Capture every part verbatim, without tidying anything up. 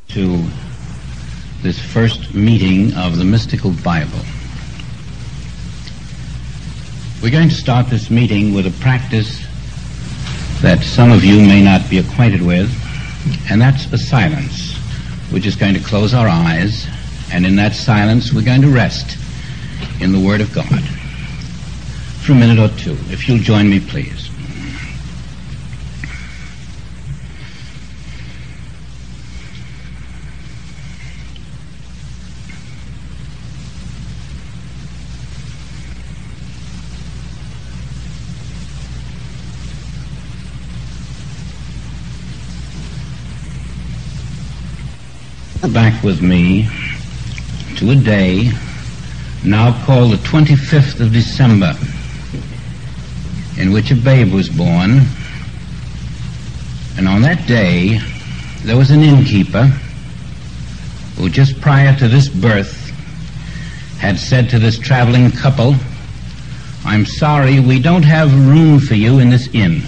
to this first meeting of the Mystical Bible. We're going to start this meeting with a practice that some of you may not be acquainted with, and that's a silence. We're just going to close our eyes, and in that silence we're going to rest in the Word of God for a minute or two. If you'll join me, please. Back with me to a day now called the twenty-fifth of December, in which a babe was born. And on that day there was an innkeeper who just prior to this birth had said to this traveling couple, "I'm sorry, we don't have room for you in this inn."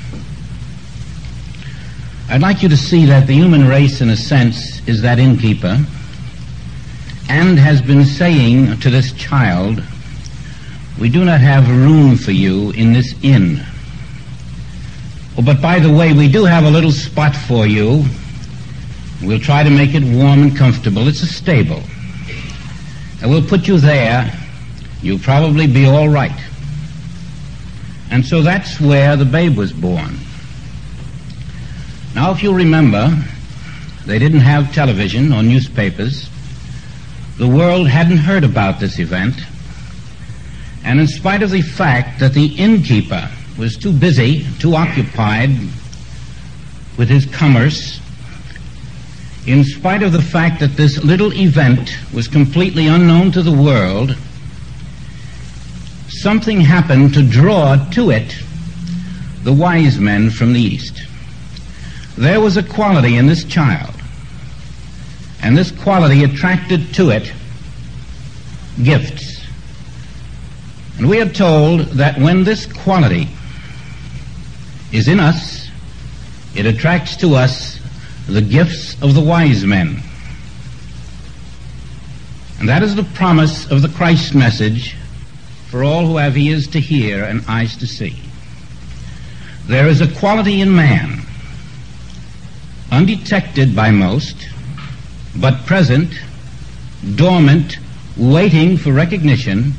I'd like you to see that the human race, in a sense, is that innkeeper, and has been saying to this child, "We do not have room for you in this inn. Oh, but by the way, we do have a little spot for you. We'll try to make it warm and comfortable. It's a stable. And we'll put you there. You'll probably be all right." And so that's where the babe was born. Now, if you remember, they didn't have television or newspapers. The world hadn't heard about this event. And in spite of the fact that the innkeeper was too busy, too occupied with his commerce, in spite of the fact that this little event was completely unknown to the world, something happened to draw to it the wise men from the East. There was a quality in this child, and this quality attracted to it gifts. And we are told that when this quality is in us, it attracts to us the gifts of the wise men. And that is the promise of the Christ message for all who have ears to hear and eyes to see. There is a quality in man, undetected by most, but present, dormant, waiting for recognition,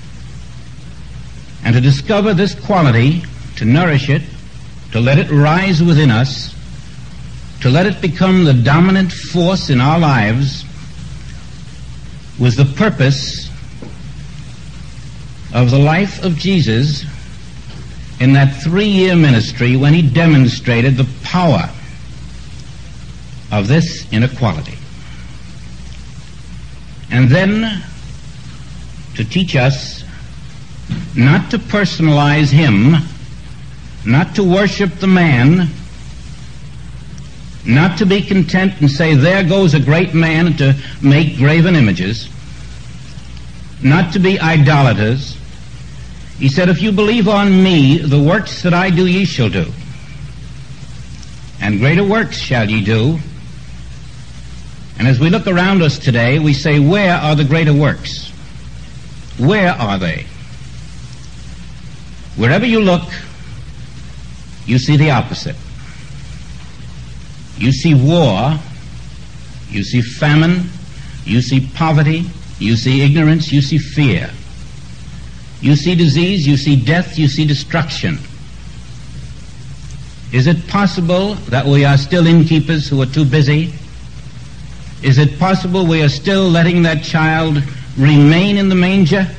and to discover this quality, to nourish it, to let it rise within us, to let it become the dominant force in our lives, was the purpose of the life of Jesus in that three-year ministry when he demonstrated the power of this inequality. And then to teach us not to personalize him, not to worship the man, not to be content and say, "There goes a great man," and to make graven images, not to be idolaters. He said, "If you believe on me, the works that I do ye shall do, and greater works shall ye do." And as we look around us today, we say, where are the greater works? Where are they? Wherever you look, you see the opposite. You see war, you see famine, you see poverty, you see ignorance, you see fear. You see disease, you see death, you see destruction. Is it possible that we are still innkeepers who are too busy? Is it possible we are still letting that child remain in the manger?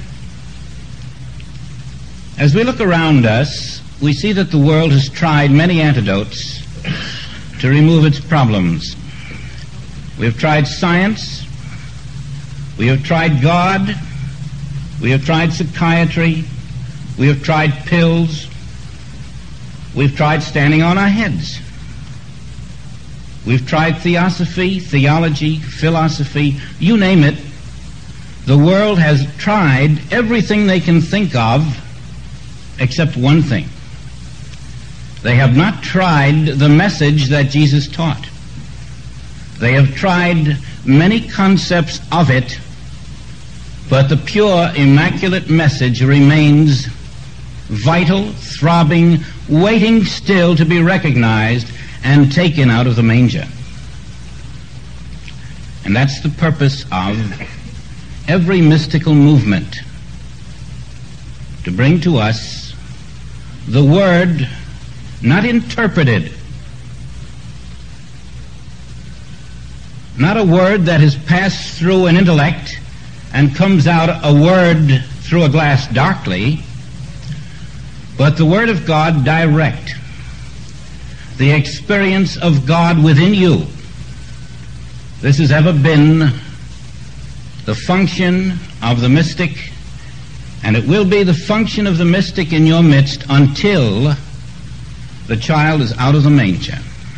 As we look around us, we see that the world has tried many antidotes to remove its problems. We have tried science, we have tried God, we have tried psychiatry, we have tried pills, we've tried standing on our heads. We've tried theosophy, theology, philosophy, you name it. The world has tried everything they can think of except one thing. They have not tried the message that Jesus taught. They have tried many concepts of it, but the pure, immaculate message remains vital, throbbing, waiting still to be recognized and taken out of the manger. And that's the purpose of every mystical movement, to bring to us the Word not interpreted, not a word that has passed through an intellect and comes out a word through a glass darkly, but the Word of God direct, the experience of God within you. This has ever been the function of the mystic, and it will be the function of the mystic in your midst until the child is out of the manger.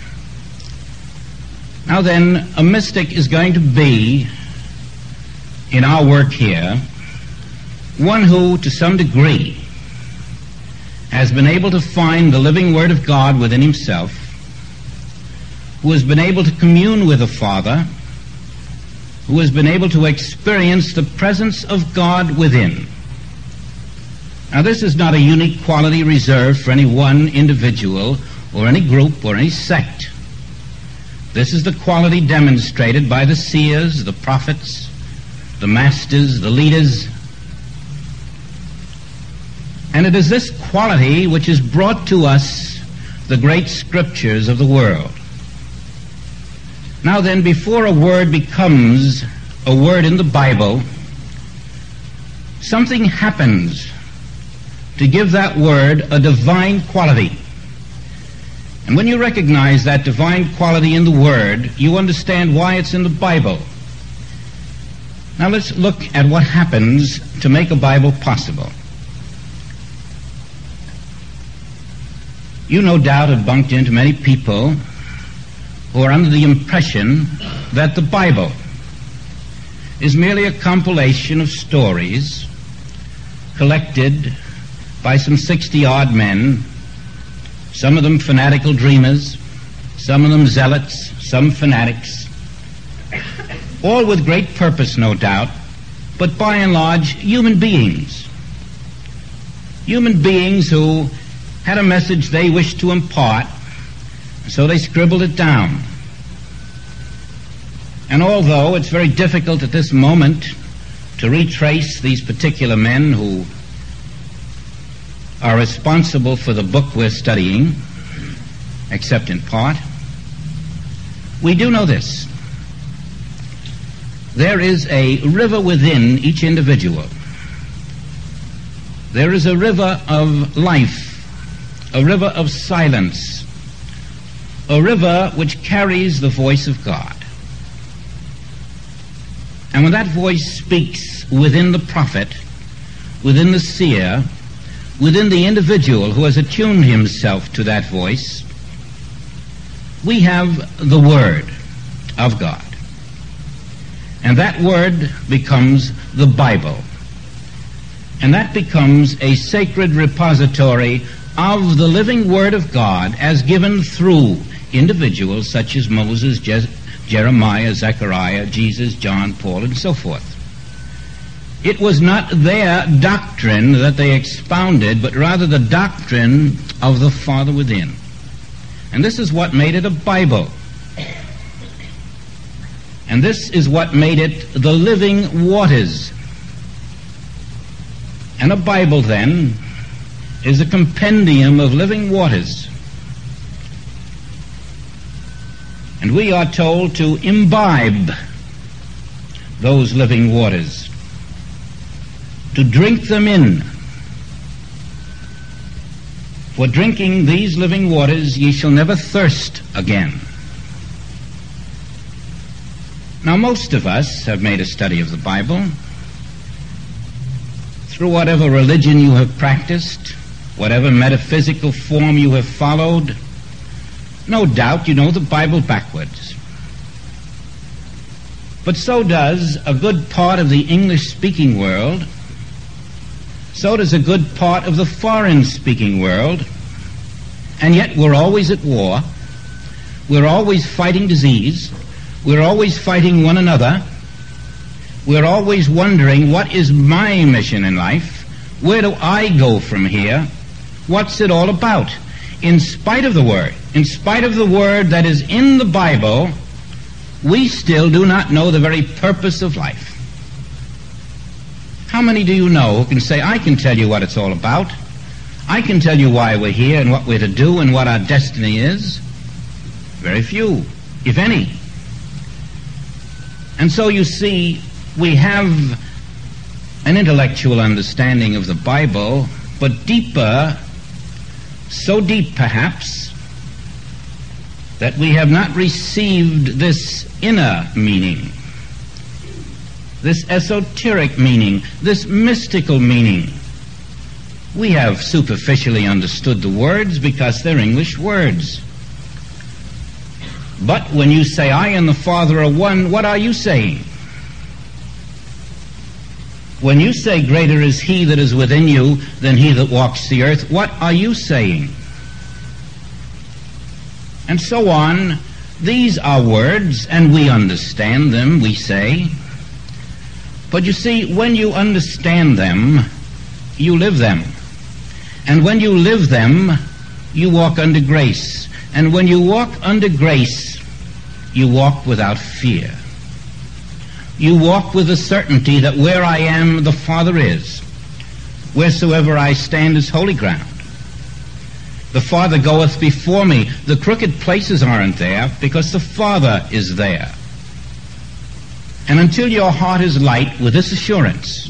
Now then, a mystic is going to be, in our work here, one who, to some degree, has been able to find the living Word of God within himself, who has been able to commune with the Father, who has been able to experience the presence of God within. Now, this is not a unique quality reserved for any one individual or any group or any sect. This is the quality demonstrated by the seers, the prophets, the masters, the leaders. And it is this quality which has brought to us the great scriptures of the world. Now then, before a word becomes a word in the Bible, something happens to give that word a divine quality. And when you recognize that divine quality in the Word, you understand why it's in the Bible. Now let's look at what happens to make a Bible possible. You no doubt have bumped into many people who are under the impression that the Bible is merely a compilation of stories collected by some sixty-odd men, some of them fanatical dreamers, some of them zealots, some fanatics, all with great purpose, no doubt, but by and large human beings. Human beings who had a message they wished to impart, so they scribbled it down. And although it's very difficult at this moment to retrace these particular men who are responsible for the book we're studying, except in part, we do know this. There is a river within each individual. There is a river of life, a river of silence, a river which carries the voice of God. And when that voice speaks within the prophet, within the seer, within the individual who has attuned himself to that voice, we have the Word of God. And that Word becomes the Bible. And that becomes a sacred repository of the living Word of God as given through individuals such as Moses, Je- Jeremiah, Zechariah, Jesus, John, Paul, and so forth. It was not their doctrine that they expounded, but rather the doctrine of the Father within. And this is what made it a Bible. And this is what made it the living waters. And a Bible, then, is a compendium of living waters. And we are told to imbibe those living waters, to drink them in. For drinking these living waters ye shall never thirst again. Now, most of us have made a study of the Bible through whatever religion you have practiced, whatever metaphysical form you have followed. No doubt you know the Bible backwards. But so does a good part of the English-speaking world. So does a good part of the foreign-speaking world. And yet we're always at war. We're always fighting disease. We're always fighting one another. We're always wondering, what is my mission in life? Where do I go from here? What's it all about? In spite of the Word, in spite of the Word that is in the Bible, we still do not know the very purpose of life. How many do you know who can say, I can tell you what it's all about? I can tell you why we're here and what we're to do and what our destiny is? Very few, if any. And so you see, we have an intellectual understanding of the Bible, but deeper, so deep perhaps, that we have not received this inner meaning, this esoteric meaning, this mystical meaning. We have superficially understood the words because they're English words. But when you say, I and the Father are one, what are you saying? When you say, greater is he that is within you than he that walks the earth, what are you saying? And so on. These are words, and we understand them, we say. But you see, when you understand them, you live them. And when you live them, you walk under grace. And when you walk under grace, you walk without fear. You walk with the certainty that where I am, the Father is. Wheresoever I stand is holy ground. The Father goeth before me. The crooked places aren't there because the Father is there. And until your heart is light with this assurance,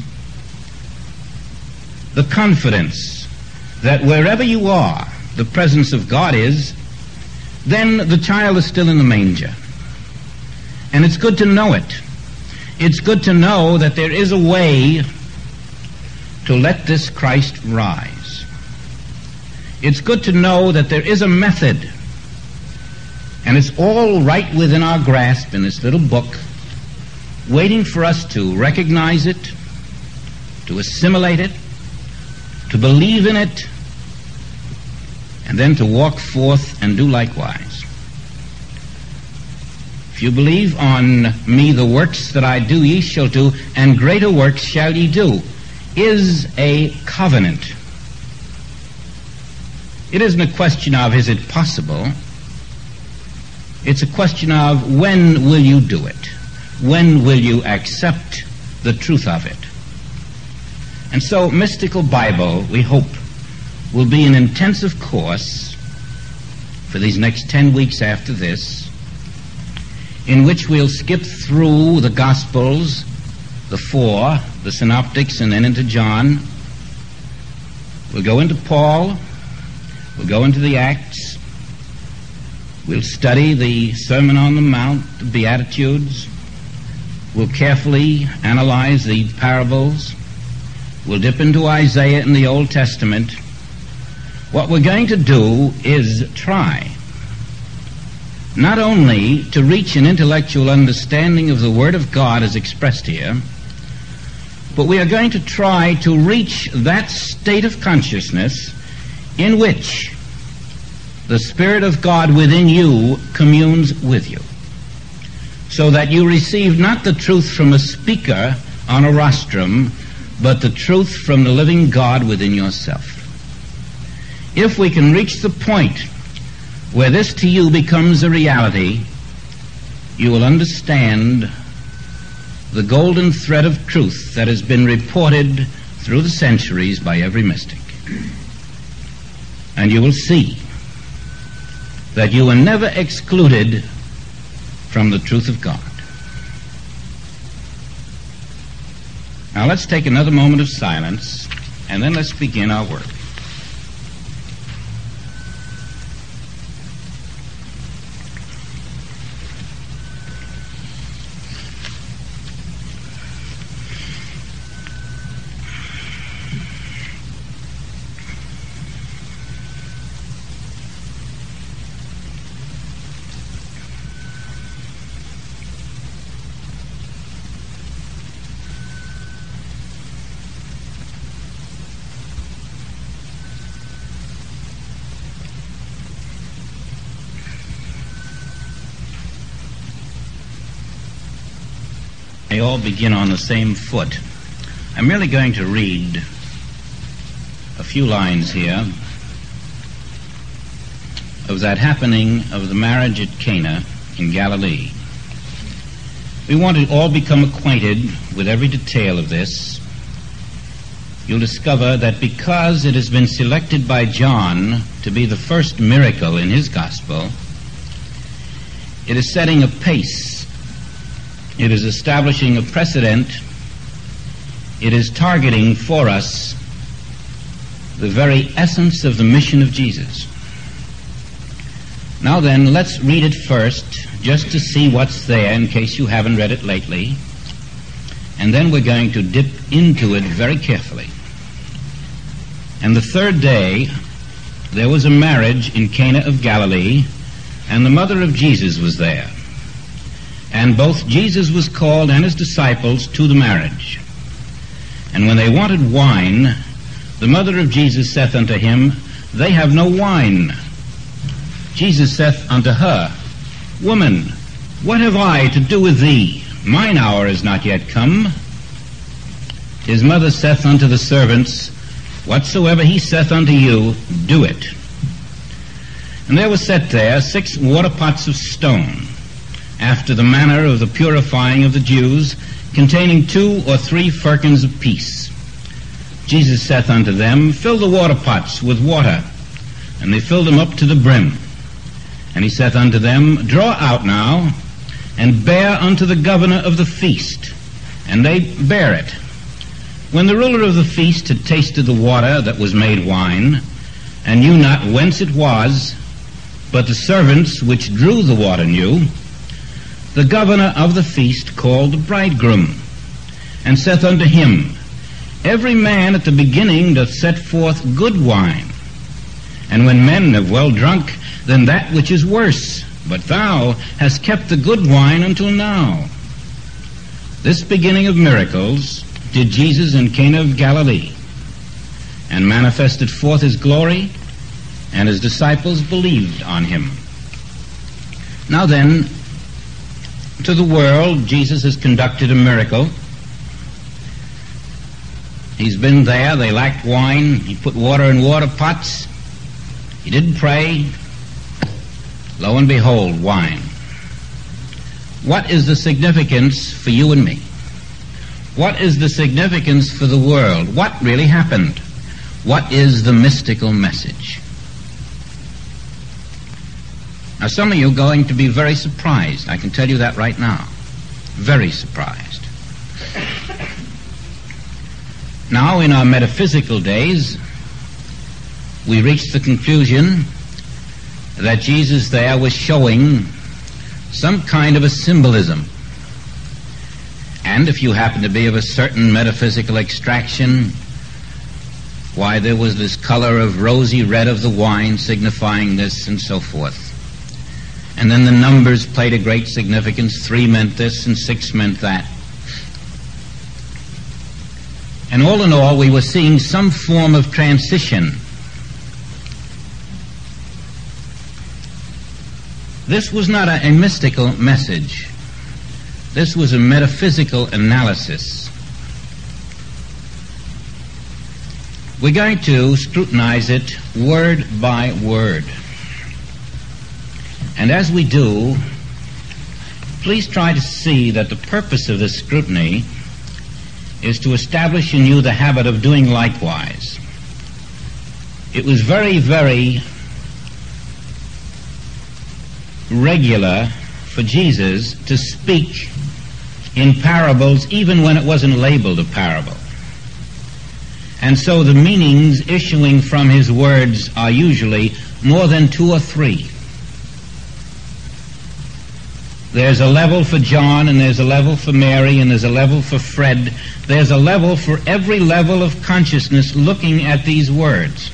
the confidence that wherever you are, the presence of God is, then the child is still in the manger. And it's good to know it. It's good to know that there is a way to let this Christ rise. It's good to know that there is a method, and it's all right within our grasp in this little book, waiting for us to recognize it, to assimilate it, to believe in it, and then to walk forth and do likewise. If you believe on me, the works that I do ye shall do, and greater works shall ye do, is a covenant. It isn't a question of, is it possible? It's a question of, when will you do it? When will you accept the truth of it? And so, Mystical Bible, we hope, will be an intensive course for these next ten weeks after this, in which we'll skip through the Gospels, the four, the Synoptics, and then into John. We'll go into Paul. We'll go into the Acts. We'll study the Sermon on the Mount, the Beatitudes. We'll carefully analyze the parables. We'll dip into Isaiah in the Old Testament. What we're going to do is try not only to reach an intellectual understanding of the Word of God as expressed here, but we are going to try to reach that state of consciousness in which the Spirit of God within you communes with you, so that you receive not the truth from a speaker on a rostrum, but the truth from the living God within yourself. If we can reach the point where this to you becomes a reality, you will understand the golden thread of truth that has been reported through the centuries by every mystic. And you will see that you were never excluded from the truth of God. Now let's take another moment of silence, and then let's begin our work. They all begin on the same foot. I'm merely going to read a few lines here of that happening of the marriage at Cana in Galilee. We want to all become acquainted with every detail of this. You'll discover that because it has been selected by John to be the first miracle in his gospel, it is setting a pace. It is establishing a precedent. It is targeting for us the very essence of the mission of Jesus. Now then, let's read it first, just to see what's there in case you haven't read it lately. And then we're going to dip into it very carefully. And the third day, there was a marriage in Cana of Galilee, and the mother of Jesus was there. And both Jesus was called and his disciples to the marriage. And when they wanted wine, the mother of Jesus saith unto him, They have no wine. Jesus saith unto her, Woman, what have I to do with thee? Mine hour is not yet come. His mother saith unto the servants, Whatsoever he saith unto you, do it. And there was set there six water pots of stone, after the manner of the purifying of the Jews, containing two or three firkins apiece. Jesus saith unto them, Fill the water pots with water. And they filled them up to the brim. And he saith unto them, Draw out now, and bear unto the governor of the feast. And they bare it. When the ruler of the feast had tasted the water that was made wine, and knew not whence it was, but the servants which drew the water knew, the governor of the feast called the bridegroom, and saith unto him, Every man at the beginning doth set forth good wine, and when men have well drunk, then that which is worse. But thou hast kept the good wine until now. This beginning of miracles did Jesus in Cana of Galilee, and manifested forth his glory, and his disciples believed on him. Now then, to the world, Jesus has conducted a miracle. He's been there. They lacked wine. He put water in water pots. He didn't pray. Lo and behold, wine. What is the significance for you and me? What is the significance for the world? What really happened? What is the mystical message? Now, some of you are going to be very surprised. I can tell you that right now. Very surprised. Now, in our metaphysical days, we reached the conclusion that Jesus there was showing some kind of a symbolism. And if you happen to be of a certain metaphysical extraction, why, there was this color of rosy red of the wine signifying this and so forth. And then the numbers played a great significance. Three meant this and six meant that. And all in all, we were seeing some form of transition. This was not a, a mystical message. This was a metaphysical analysis. We're going to scrutinize it word by word. And as we do, please try to see that the purpose of this scrutiny is to establish in you the habit of doing likewise. It was very, very regular for Jesus to speak in parables even when it wasn't labeled a parable. And so the meanings issuing from his words are usually more than two or three. There's a level for John, and there's a level for Mary, and there's a level for Fred. There's a level for every level of consciousness looking at these words.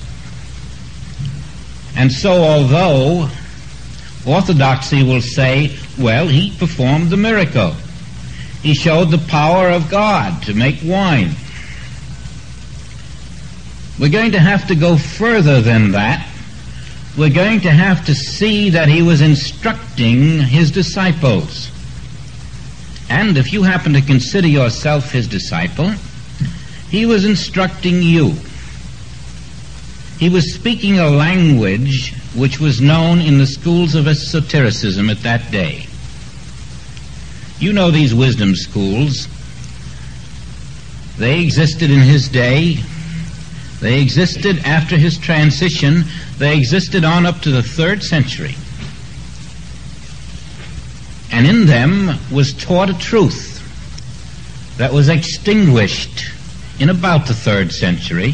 And so although orthodoxy will say, well, he performed the miracle. He showed the power of God to make wine. We're going to have to go further than that. We're going to have to see that he was instructing his disciples. And if you happen to consider yourself his disciple, he was instructing you. He was speaking a language which was known in the schools of esotericism at that day. You know these wisdom schools. They existed in his day. They existed after his transition. They existed on up to the third century. And in them was taught a truth that was extinguished in about the third century.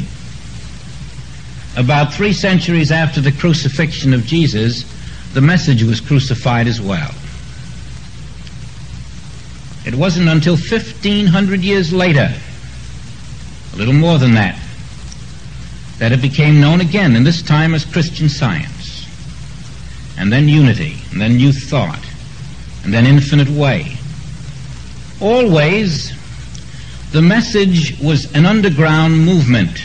About three centuries after the crucifixion of Jesus, the message was crucified as well. It wasn't until fifteen hundred years later, a little more than that, that it became known again, and this time as Christian Science, and then unity, and then new thought, and then infinite way. Always, the message was an underground movement.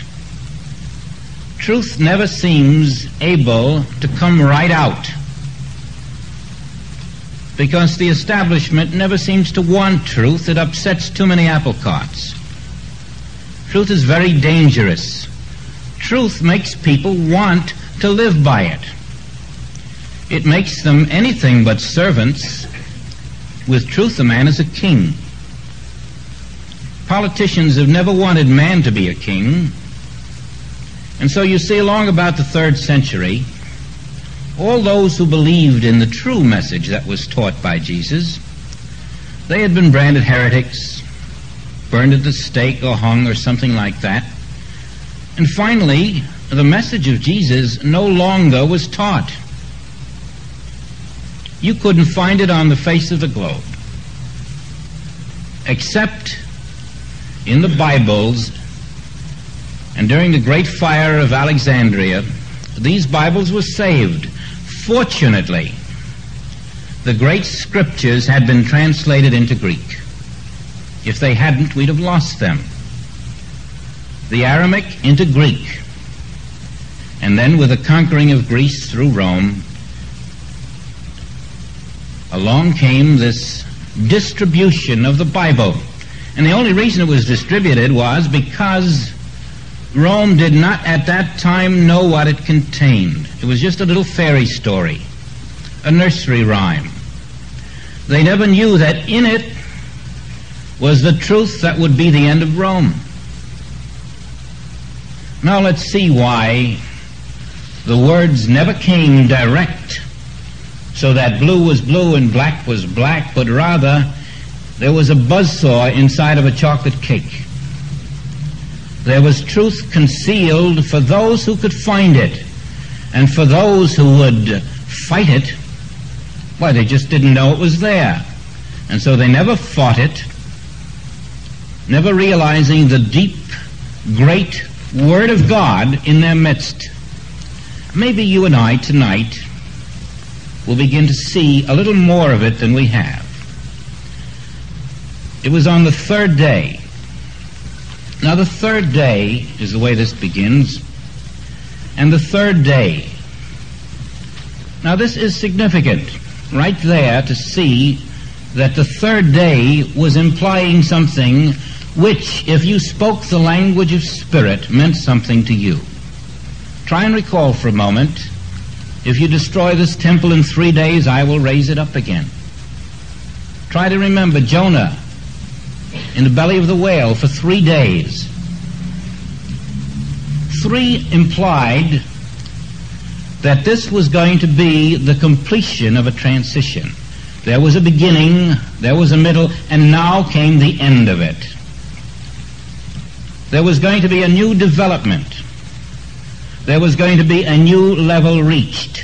Truth never seems able to come right out, because the establishment never seems to want truth. It upsets too many apple carts. Truth is very dangerous. Truth makes people want to live by it. It makes them anything but servants. With truth, a man is a king. Politicians have never wanted man to be a king. And so you see, along about the third century, all those who believed in the true message that was taught by Jesus, they had been branded heretics, burned at the stake or hung or something like that. And finally, the message of Jesus no longer was taught. You couldn't find it on the face of the globe, except in the Bibles. And during the Great Fire of Alexandria, these Bibles were saved. Fortunately, the great scriptures had been translated into Greek. If they hadn't, we'd have lost them. The Aramaic into Greek. And then with the conquering of Greece through Rome, along came this distribution of the Bible. And the only reason it was distributed was because Rome did not at that time know what it contained. It was just a little fairy story, a nursery rhyme. They never knew that in it was the truth that would be the end of Rome. Now let's see why the words never came direct, so that blue was blue and black was black, but rather there was a buzzsaw inside of a chocolate cake. There was truth concealed for those who could find it, and for those who would fight it, why, they just didn't know it was there. And so they never fought it, never realizing the deep, great Word of God in their midst. Maybe you and I tonight will begin to see a little more of it than we have. It was on the third day. Now the third day is the way this begins. And the third day. Now this is significant right there to see that the third day was implying something which, if you spoke the language of spirit, meant something to you. Try and recall for a moment, if you destroy this temple in three days, I will raise it up again. Try to remember Jonah in the belly of the whale for three days. Three implied that this was going to be the completion of a transition. There was a beginning, there was a middle, and now came the end of it. There was going to be a new development. There was going to be a new level reached.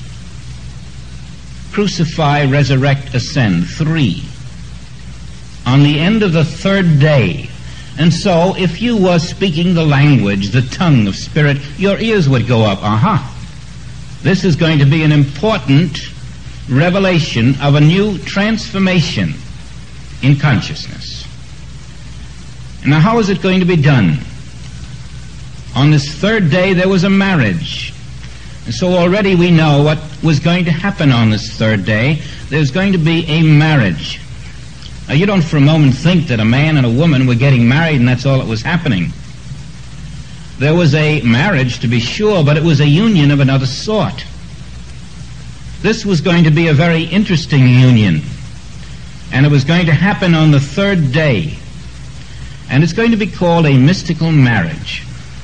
Crucify, resurrect, ascend. Three. On the end of the third day. And so, if you were speaking the language, the tongue of spirit, your ears would go up. Aha! This is going to be an important revelation of a new transformation in consciousness. Now, how is it going to be done? On this third day, there was a marriage. And so already we know what was going to happen on this third day. There's going to be a marriage. Now, you don't for a moment think that a man and a woman were getting married and that's all that was happening. There was a marriage, to be sure, but it was a union of another sort. This was going to be a very interesting union, and it was going to happen on the third day, and it's going to be called a mystical marriage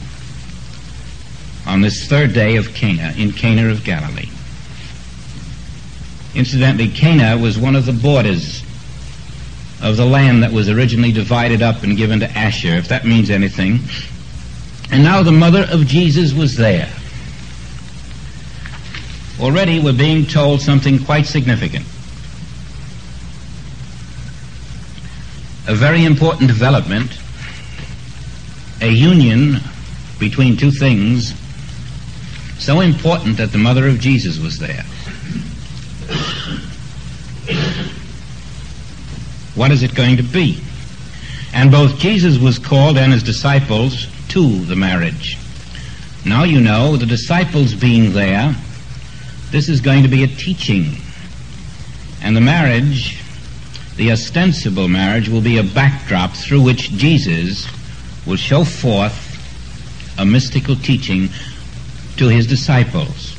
on this third day of Cana, in Cana of Galilee. Incidentally, Cana was one of the borders of the land that was originally divided up and given to Asher, if that means anything. And now the mother of Jesus was there. Already we're being told something quite significant. A very important development, a union between two things so important that the mother of Jesus was there. What is it going to be? And both Jesus was called and his disciples to the marriage. Now you know, the disciples being there, this is going to be a teaching. And the marriage, the ostensible marriage, will be a backdrop through which Jesus will show forth a mystical teaching to his disciples.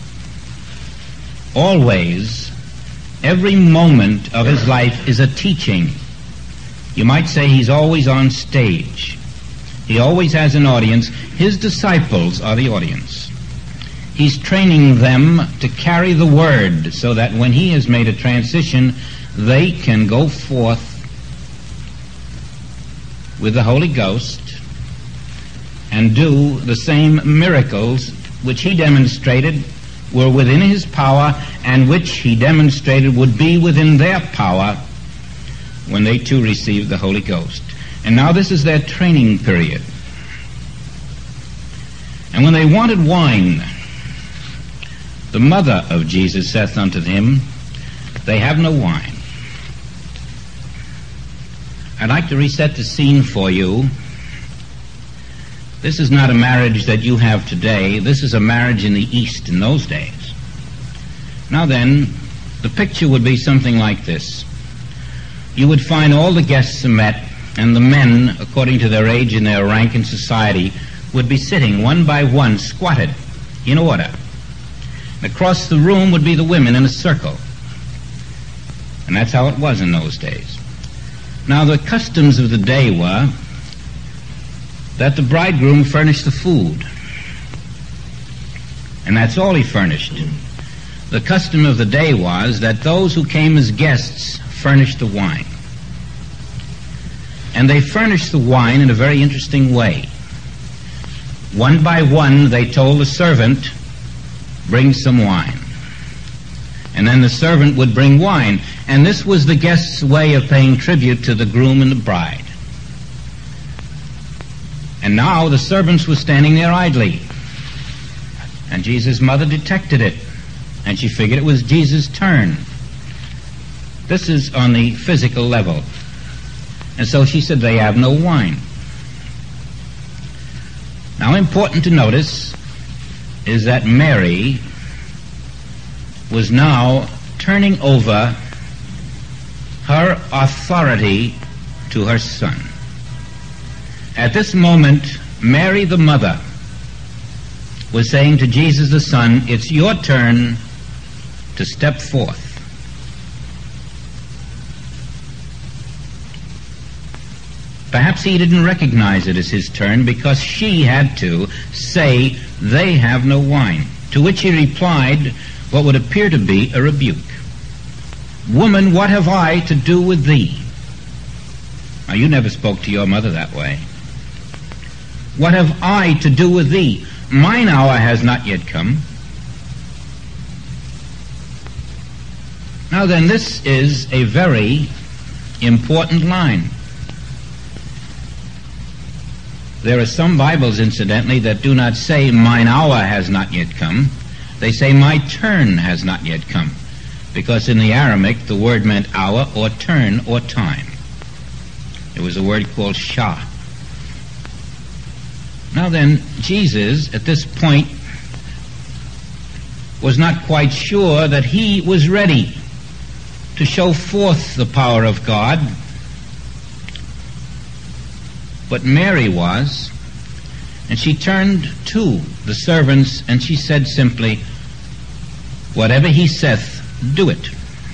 Always, every moment of his life is a teaching. You might say he's always on stage. He always has an audience. His disciples are the audience. He's training them to carry the word so that when he has made a transition, they can go forth with the Holy Ghost and do the same miracles which he demonstrated were within his power and which he demonstrated would be within their power when they too received the Holy Ghost. And now this is their training period. And when they wanted wine, the mother of Jesus saith unto him, they have no wine. I'd like to reset the scene for you. This is not a marriage that you have today. This is a marriage in the East in those days. Now then, the picture would be something like this. You would find all the guests met, and the men, according to their age and their rank in society, would be sitting one by one, squatted, in order. And across the room would be the women in a circle. And that's how it was in those days. Now, the customs of the day were that the bridegroom furnished the food. And that's all he furnished. The custom of the day was that those who came as guests furnished the wine. And they furnished the wine in a very interesting way. One by one, they told the servant, bring some wine. And then the servant would bring wine. And this was the guest's way of paying tribute to the groom and the bride. And now the servants were standing there idly. And Jesus' mother detected it. And she figured it was Jesus' turn. This is on the physical level. And so she said, they have no wine. Now, important to notice is that Mary was now turning over her authority to her son. At this moment, Mary the mother was saying to Jesus the son, it's your turn to step forth. Perhaps he didn't recognize it as his turn because she had to say, they have no wine. To which he replied what would appear to be a rebuke. Woman, what have I to do with thee? Now, you never spoke to your mother that way. What have I to do with thee? Mine hour has not yet come. Now then, this is a very important line. There are some Bibles, incidentally, that do not say, mine hour has not yet come. They say, my turn has not yet come. Because in the Aramaic, the word meant hour or turn or time. It was a word called shah. Now then, Jesus, at this point, was not quite sure that he was ready to show forth the power of God but Mary was. And she turned to the servants and she said simply, "Whatever he saith, do it."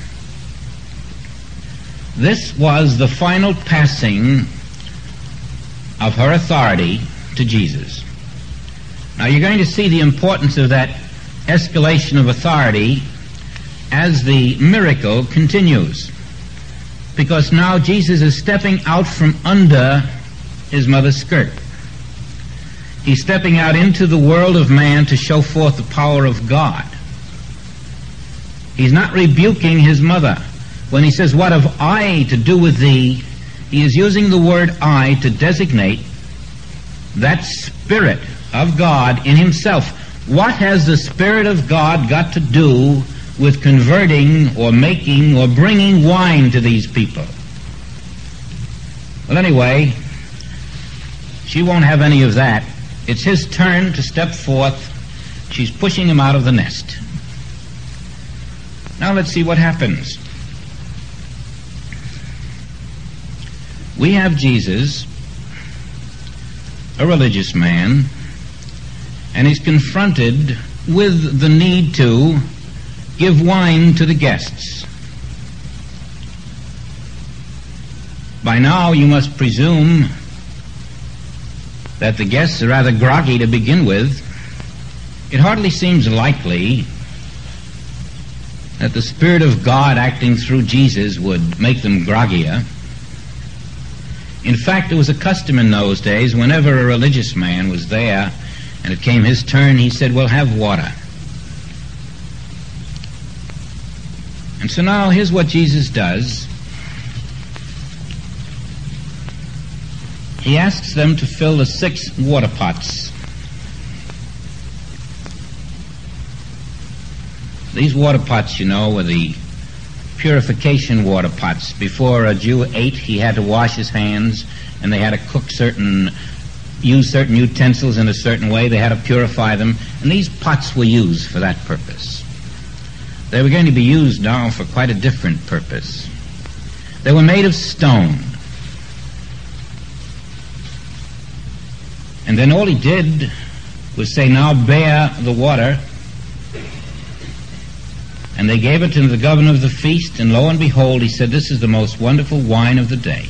This was the final passing of her authority to Jesus. Now you're going to see the importance of that escalation of authority as the miracle continues, because now Jesus is stepping out from under his mother's skirt. He's stepping out into the world of man to show forth the power of God. He's not rebuking his mother. When he says, "What have I to do with thee?" he is using the word "I" to designate that Spirit of God in himself. What has the Spirit of God got to do with converting or making or bringing wine to these people? Well, anyway, she won't have any of that. It's his turn to step forth. She's pushing him out of the nest. Now let's see what happens. We have Jesus, a religious man, and he's confronted with the need to give wine to the guests. By now you must presume that the guests are rather groggy to begin with. It hardly seems likely that the Spirit of God acting through Jesus would make them groggier. In fact, it was a custom in those days, whenever a religious man was there and it came his turn, he said, "Well, have water." And so now here's what Jesus does. He asks them to fill the six water pots. These water pots, you know, were the purification water pots. Before a Jew ate, he had to wash his hands, and they had to cook certain, use certain utensils in a certain way. They had to purify them, and these pots were used for that purpose. They were going to be used now for quite a different purpose. They were made of stone. And then all he did was say, "Now bear the water." And they gave it to the governor of the feast, and lo and behold, he said, "This is the most wonderful wine of the day."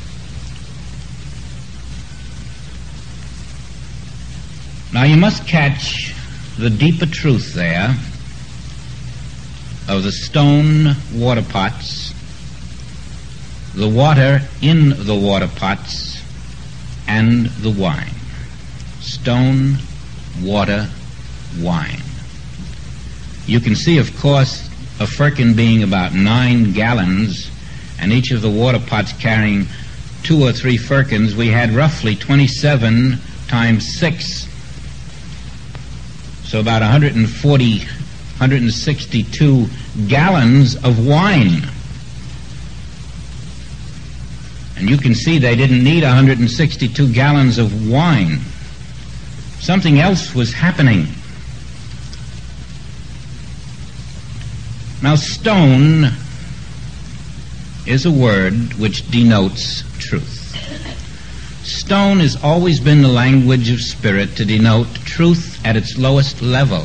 Now you must catch the deeper truth there of the stone water pots, the water in the water pots, and the wine. Stone, water, wine. You can see, of course, a firkin being about nine gallons, and each of the water pots carrying two or three firkins. We had roughly twenty-seven times six, so about one hundred forty, one hundred sixty-two gallons of wine. And you can see they didn't need one hundred sixty-two gallons of wine. Something else was happening. Now, stone is a word which denotes truth. Stone has always been the language of spirit to denote truth at its lowest level.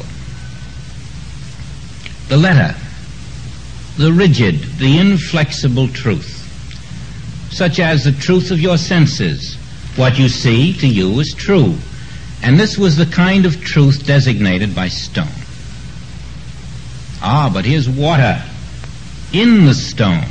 The letter, the rigid, the inflexible truth, such as the truth of your senses. What you see to you is true. And this was the kind of truth designated by stone. Ah, but here's water in the stone.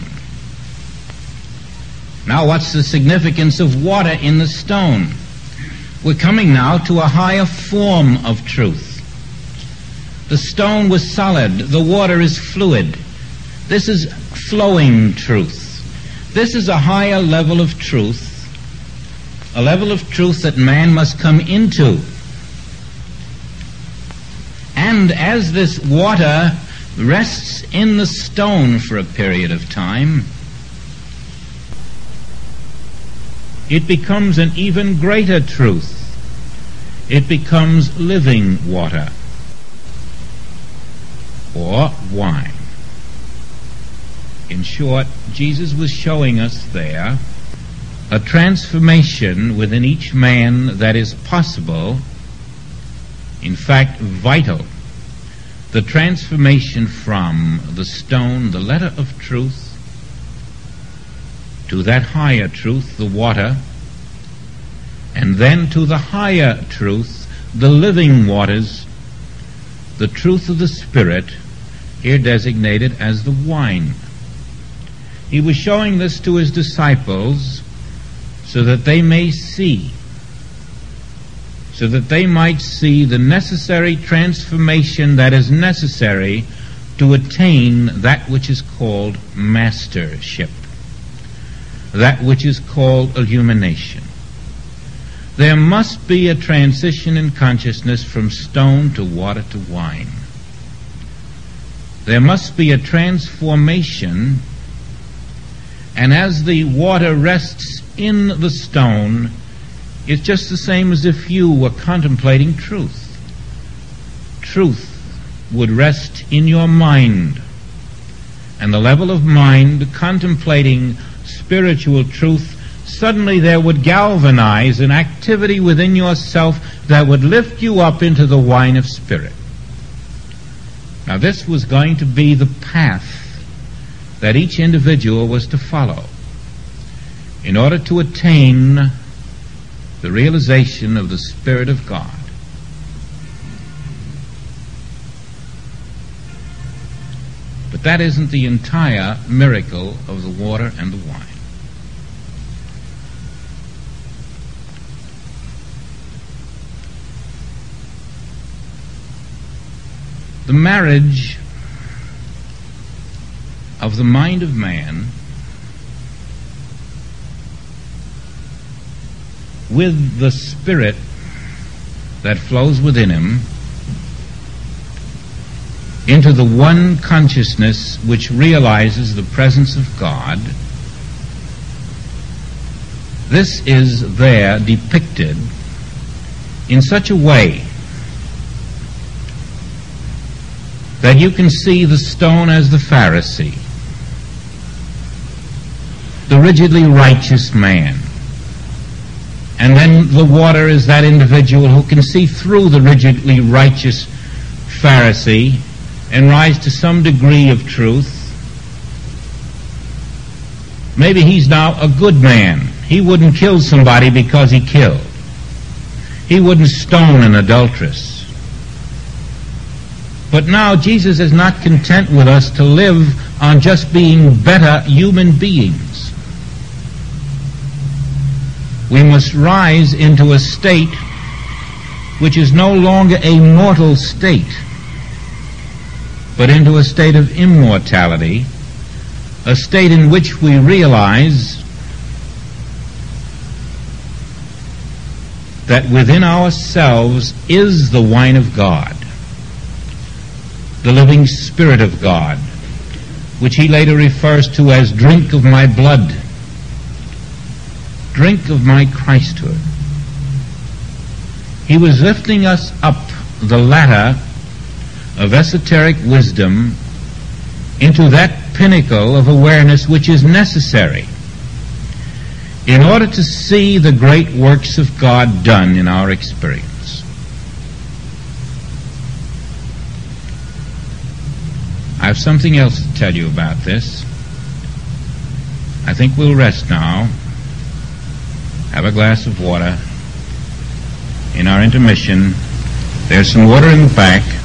Now, what's the significance of water in the stone? We're coming now to a higher form of truth. The stone was solid. The water is fluid. This is flowing truth. This is a higher level of truth, a level of truth that man must come into. And as this water rests in the stone for a period of time, it becomes an even greater truth. It becomes living water, or wine. In short, Jesus was showing us there a transformation within each man that is possible, in fact vital, the transformation from the stone, the letter of truth, to that higher truth, the water, and then to the higher truth, the living waters, the truth of the Spirit, here designated as the wine. He was showing this to his disciples so that they may see, so that they might see the necessary transformation that is necessary to attain that which is called mastership, that which is called illumination. There must be a transition in consciousness from stone to water to wine. There must be a transformation, and as the water rests in the stone, it's just the same as if you were contemplating truth. Truth would rest in your mind, and the level of mind contemplating spiritual truth, suddenly there would galvanize an activity within yourself that would lift you up into the wine of spirit. Now this was going to be the path that each individual was to follow in order to attain the realization of the Spirit of God. But that isn't the entire miracle of the water and the wine. The marriage of the mind of man with the Spirit that flows within him into the one consciousness which realizes the presence of God, this is there depicted in such a way that you can see the stone as the Pharisee, the rigidly righteous man, and then the water is that individual who can see through the rigidly righteous Pharisee and rise to some degree of truth. Maybe he's now a good man. He wouldn't kill somebody because he killed. He wouldn't stone an adulteress. But now Jesus is not content with us to live on just being better human beings. We must rise into a state which is no longer a mortal state, but into a state of immortality, a state in which we realize that within ourselves is the wine of God, the living Spirit of God, which he later refers to as drink of my blood, drink of my Christhood. He was lifting us up the ladder of esoteric wisdom into that pinnacle of awareness which is necessary in order to see the great works of God done in our experience. I have something else to tell you about this. I think we'll rest now, have a glass of water. In our intermission, there's some water in the back.